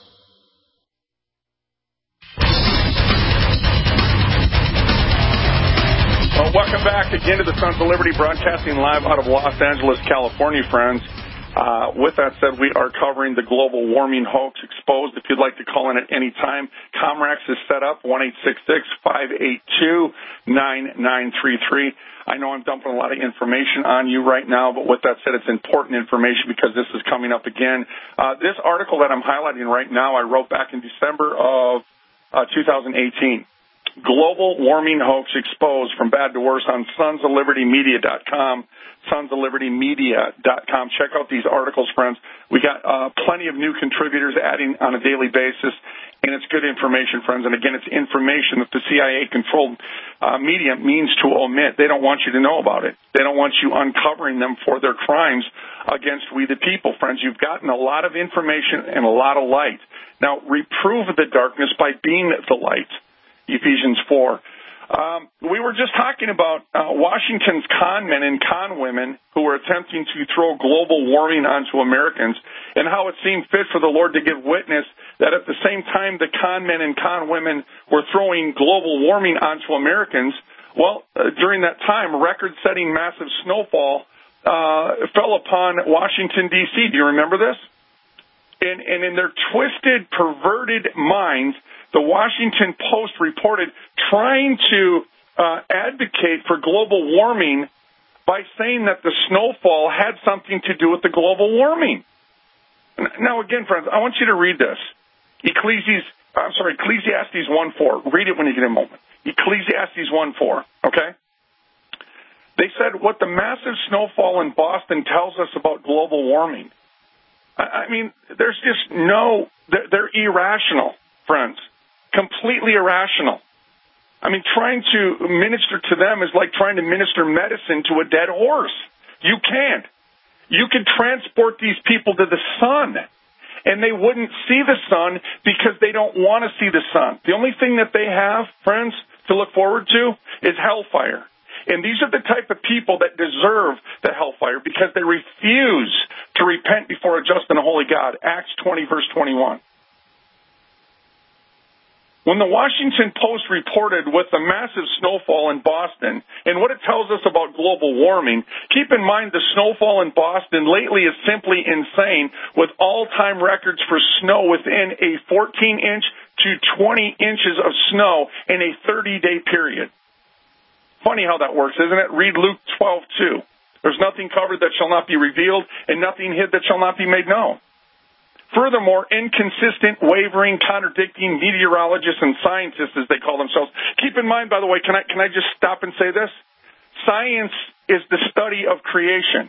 Well, welcome back again to the Sons of Liberty, broadcasting live out of Los Angeles, California, friends. Uh, with that said, we are covering the global warming hoax exposed. If you'd like to call in at any time, Comrex is set up, one eight six six, five eight two, nine nine three three. I know I'm dumping a lot of information on you right now, but with that said, it's important information because this is coming up again. Uh, this article that I'm highlighting right now, I wrote back in December of uh, two thousand eighteen. Global warming hoax exposed from bad to worse on sons of liberty media dot com, sons of liberty media dot com. Check out these articles, friends. We got uh, plenty of new contributors adding on a daily basis, and it's good information, friends. And again, it's information that the C I A-controlled uh, media means to omit. They don't want you to know about it. They don't want you uncovering them for their crimes against we the people, friends. You've gotten a lot of information and a lot of light. Now, reprove the darkness by being the light. Ephesians four. Um, we were just talking about uh, Washington's con men and con women who were attempting to throw global warming onto Americans, and how it seemed fit for the Lord to give witness that at the same time the con men and con women were throwing global warming onto Americans, well, uh, during that time, record-setting massive snowfall uh, fell upon Washington, D C Do you remember this? And, and in their twisted, perverted minds, the Washington Post reported trying to uh, advocate for global warming by saying that the snowfall had something to do with the global warming. Now, again, friends, I want you to read this. Ecclesiastes, I'm sorry, Ecclesiastes one four. Read it when you get a moment. Ecclesiastes one four, okay? They said what the massive snowfall in Boston tells us about global warming. I mean, there's just no, they're, they're irrational, friends. Completely irrational. I mean, trying to minister to them is like trying to minister medicine to a dead horse. You can't. You could transport these people to the sun, and they wouldn't see the sun because they don't want to see the sun. The only thing that they have, friends, to look forward to is hellfire. And these are the type of people that deserve the hellfire because they refuse to repent before a just and a holy God. Acts twenty, verse twenty-one. When the Washington Post reported with the massive snowfall in Boston and what it tells us about global warming, keep in mind the snowfall in Boston lately is simply insane, with all-time records for snow within a fourteen inch to twenty inches of snow in a thirty-day period. Funny how that works, isn't it? Read Luke twelve two. There's nothing covered that shall not be revealed, and nothing hid that shall not be made known. Furthermore, inconsistent, wavering, contradicting meteorologists and scientists, as they call themselves. Keep in mind, by the way, can I can I just stop and say this? Science is the study of creation.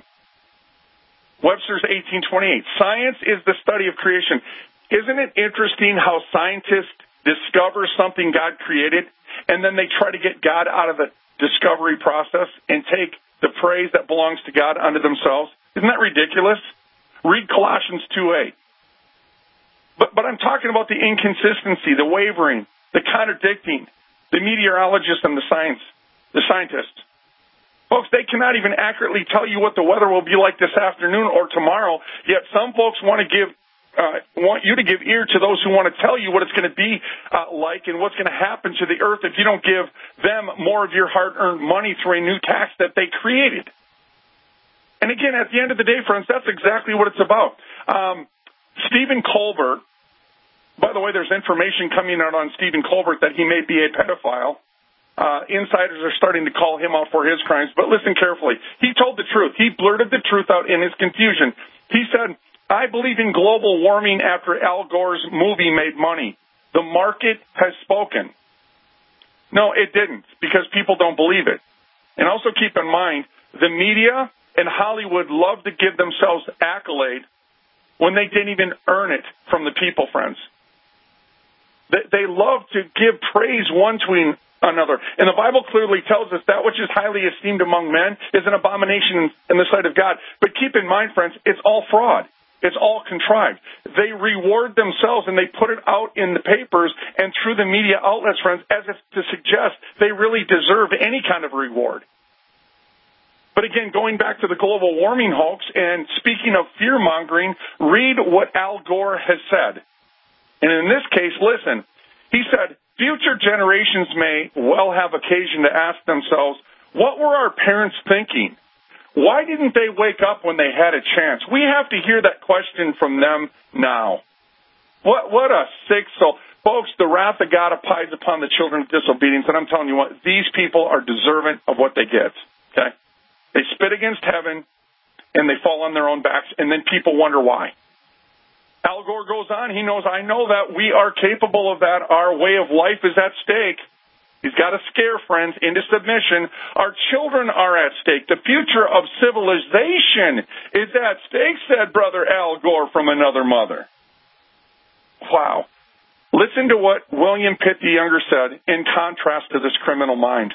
Webster's eighteen twenty-eight. Science is the study of creation. Isn't it interesting how scientists discover something God created, and then they try to get God out of the discovery process and take the praise that belongs to God unto themselves? Isn't that ridiculous? Read Colossians two eight. But, but I'm talking about the inconsistency, the wavering, the contradicting, the meteorologists and the science, the scientists. Folks, they cannot even accurately tell you what the weather will be like this afternoon or tomorrow, yet some folks want to give, uh, want you to give ear to those who want to tell you what it's going to be uh, like and what's going to happen to the earth if you don't give them more of your hard-earned money through a new tax that they created. And again, at the end of the day, friends, that's exactly what it's about. Um, Stephen Colbert, by the way, there's information coming out on Stephen Colbert that he may be a pedophile. Uh, insiders are starting to call him out for his crimes, but listen carefully. He told the truth. He blurted the truth out in his confusion. He said, I believe in global warming after Al Gore's movie made money. The market has spoken. No, it didn't, because people don't believe it. And also keep in mind, the media and Hollywood love to give themselves accolade when they didn't even earn it from the people, friends. They, they love to give praise one to another. And the Bible clearly tells us that which is highly esteemed among men is an abomination in the sight of God. But keep in mind, friends, it's all fraud. It's all contrived. They reward themselves and they put it out in the papers and through the media outlets, friends, as if to suggest they really deserve any kind of reward. But again, going back to the global warming hoax and speaking of fear-mongering, read what Al Gore has said. And in this case, listen, he said, future generations may well have occasion to ask themselves, what were our parents thinking? Why didn't they wake up when they had a chance? We have to hear that question from them now. What, what a sick soul. Folks, the wrath of God abides upon the children of disobedience. And I'm telling you what, these people are deserving of what they get. Okay? They spit against heaven, and they fall on their own backs, and then people wonder why. Al Gore goes on. He knows, I know that we are capable of that. Our way of life is at stake. He's got to scare friends into submission. Our children are at stake. The future of civilization is at stake, said Brother Al Gore from another mother. Wow. Listen to what William Pitt the Younger said in contrast to this criminal mind.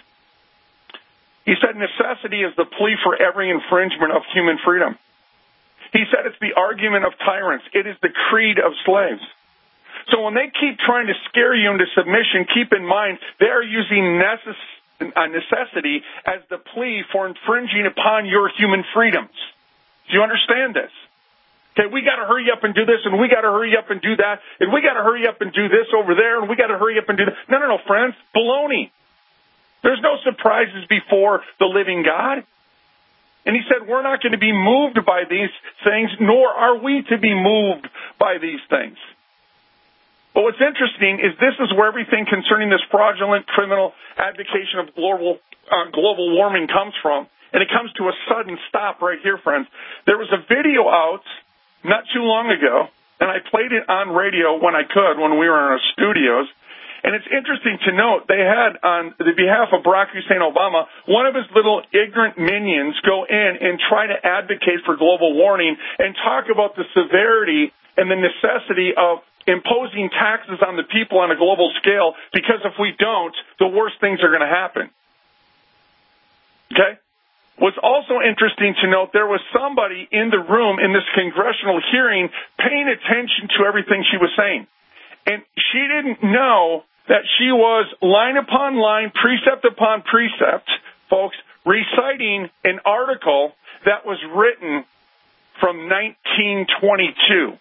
He said, necessity is the plea for every infringement of human freedom. He said it's the argument of tyrants. It is the creed of slaves. So when they keep trying to scare you into submission, keep in mind they are using necess- necessity as the plea for infringing upon your human freedoms. Do you understand this? Okay, we got to hurry up and do this, and we got to hurry up and do that, and we got to hurry up and do this over there, and we got to hurry up and do that. No, no, no, friends, baloney. There's no surprises before the living God. And he said, we're not going to be moved by these things, nor are we to be moved by these things. But what's interesting is this is where everything concerning this fraudulent criminal advocation of global uh, global warming comes from. And it comes to a sudden stop right here, friends. There was a video out not too long ago, and I played it on radio when I could, when we were in our studios. And it's interesting to note, they had, on the behalf of Barack Hussein Obama, one of his little ignorant minions go in and try to advocate for global warming and talk about the severity and the necessity of imposing taxes on the people on a global scale, because if we don't, the worst things are going to happen. Okay? What's also interesting to note, there was somebody in the room in this congressional hearing paying attention to everything she was saying. And she didn't know that she was line upon line, precept upon precept, folks, reciting an article that was written from nineteen twenty-two.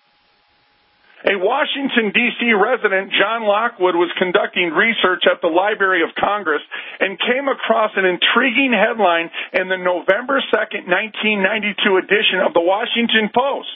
A Washington, D C resident, John Lockwood, was conducting research at the Library of Congress and came across an intriguing headline in the November second, nineteen ninety-two edition of the Washington Post.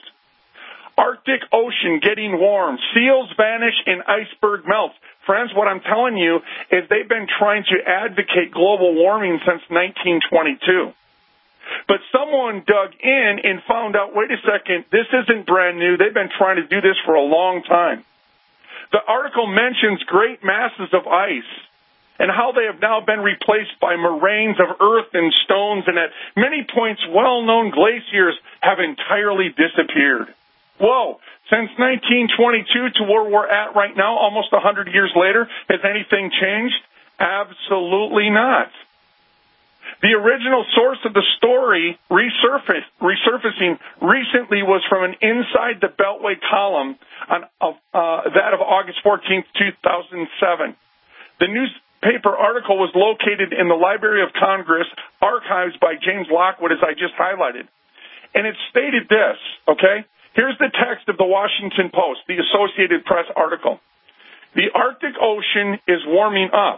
Arctic Ocean getting warm, seals vanish and iceberg melts. Friends, what I'm telling you is they've been trying to advocate global warming since nineteen twenty-two. But someone dug in and found out, wait a second, this isn't brand new. They've been trying to do this for a long time. The article mentions great masses of ice and how they have now been replaced by moraines of earth and stones, and at many points well-known glaciers have entirely disappeared. Whoa, since nineteen twenty-two to where we're at right now, almost one hundred years later, has anything changed? Absolutely not. The original source of the story resurface, resurfacing recently was from an Inside the Beltway column on uh, that of August fourteenth, two thousand seven. The newspaper article was located in the Library of Congress archives by James Lockwood, as I just highlighted. And it stated this, okay? Here's the text of the Washington Post, the Associated Press article. The Arctic Ocean is warming up.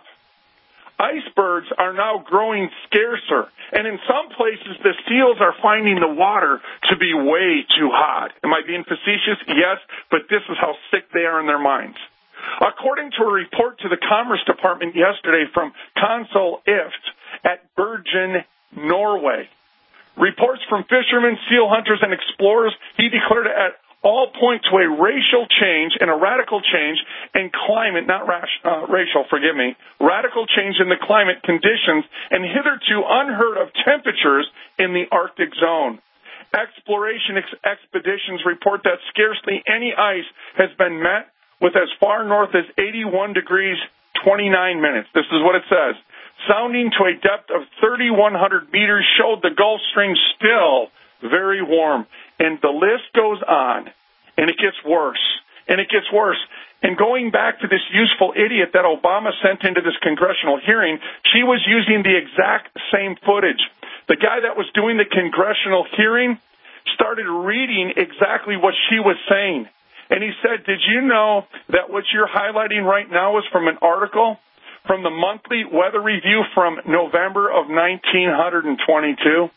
Icebergs are now growing scarcer, and in some places the seals are finding the water to be way too hot. Am I being facetious? Yes, but this is how sick they are in their minds. According to a report to the Commerce Department yesterday from Consul Ift at Bergen, Norway, reports from fishermen, seal hunters, and explorers, he declared at all point to a racial change and a radical change in climate, not rash, uh, racial, forgive me, radical change in the climate conditions and hitherto unheard of temperatures in the Arctic zone. Exploration ex- expeditions report that scarcely any ice has been met with as far north as eighty-one degrees, twenty-nine minutes. This is what it says. Sounding to a depth of thirty-one hundred meters showed the Gulf Stream still very warm. And the list goes on, and it gets worse, and it gets worse. And going back to this useful idiot that Obama sent into this congressional hearing, she was using the exact same footage. The guy that was doing the congressional hearing started reading exactly what she was saying. And he said, did you know that what you're highlighting right now is from an article from the Monthly Weather Review from November of nineteen twenty-two?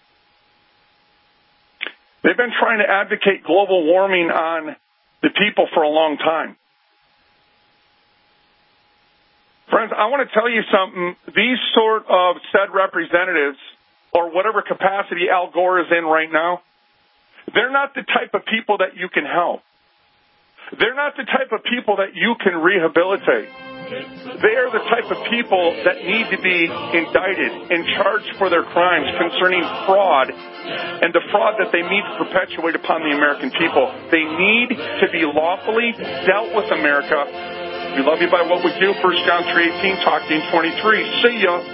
They've been trying to advocate global warming on the people for a long time. Friends, I want to tell you something. These sort of said representatives, or whatever capacity Al Gore is in right now, they're not the type of people that you can help. They're not the type of people that you can rehabilitate. They are the type of people that need to be indicted and charged for their crimes concerning fraud and the fraud that they need to perpetuate upon the American people. They need to be lawfully dealt with, America. We love you by what we do. First John three eighteen, Talking twenty-three. See ya.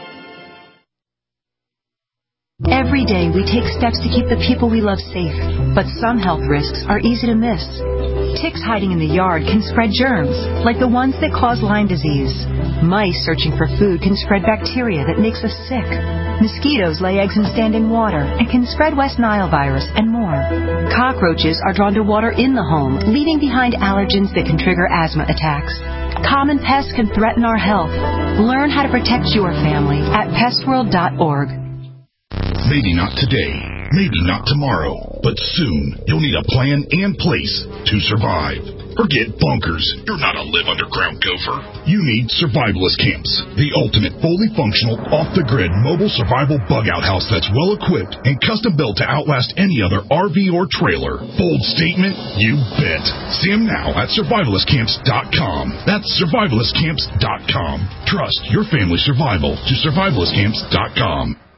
Every day we take steps to keep the people we love safe, but some health risks are easy to miss. Ticks hiding in the yard can spread germs, like the ones that cause Lyme disease. Mice searching for food can spread bacteria that makes us sick. Mosquitoes lay eggs in standing water and can spread West Nile virus and more. Cockroaches are drawn to water in the home, leaving behind allergens that can trigger asthma attacks. Common pests can threaten our health. Learn how to protect your family at pest world dot org. Maybe not today, maybe not tomorrow, but soon you'll need a plan and place to survive. Forget bunkers. You're not a live underground gopher. You need Survivalist Camps, the ultimate fully functional, off-the-grid mobile survival bug-out house that's well-equipped and custom-built to outlast any other R V or trailer. Bold statement? You bet. See them now at survivalist camps dot com. That's survivalist camps dot com. Trust your family's survival to survivalist camps dot com.